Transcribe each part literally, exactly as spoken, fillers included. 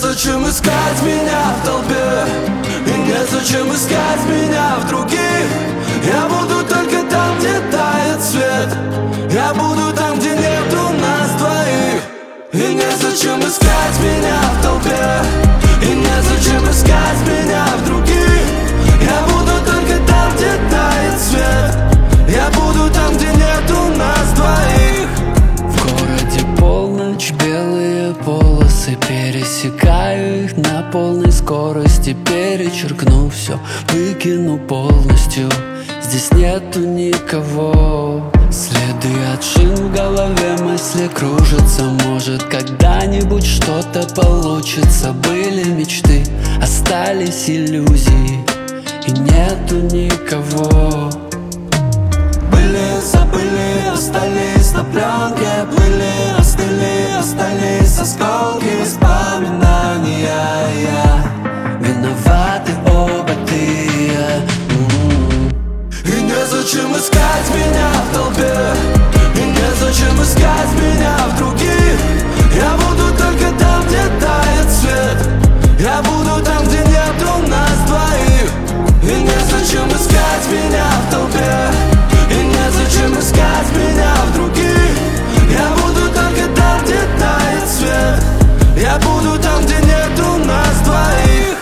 незачем искать меня в толпе, и незачем искать меня в других. Я буду только там, где тает свет. Я буду там, где нету нас двоих. И незачем искать меня в толпе, и незачем искать меня в других. Я буду только там, где тает свет. Я буду там, где нету нас двоих. В городе полночь, белые полосы, пересекаю их на полной скорости. Перечеркну все, выкину полностью. Здесь нету никого. Следы от шин в голове, мысли кружатся. Может, когда-нибудь что-то получится. Были мечты, остались иллюзии, и нету никого. Были, забыли, остались на пленке. Были, остыли, остались осколки воспоминания. Я виноваты оба ты и я. И незачем искать меня в толпе, и незачем искать меня в других. Я буду только там, где тает свет. Я буду там, где нету нас двоих. И незачем искать меня в толпе, и незачем искать меня в других. Я буду только там, где тает свет. Я буду там, где нету нас двоих.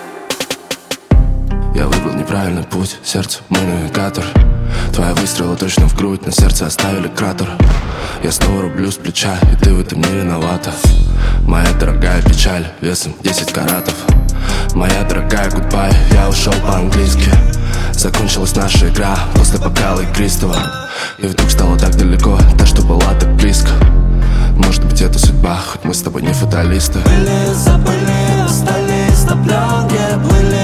Я выбрал неправильный путь, сердце мой навигатор. Твои выстрелы точно в грудь, на сердце оставили кратер. Я снова рублю с плеча, и ты в этом не виновата. Моя дорогая печаль, весом десять каратов. Моя дорогая гудбай, я ушел по-английски. Закончилась наша игра после бокала игристого. И вдруг стало так далеко, та, что была так близко. Может быть, это судьба, хоть мы с тобой не фаталисты. Были, забыли, остались на пленке. Были,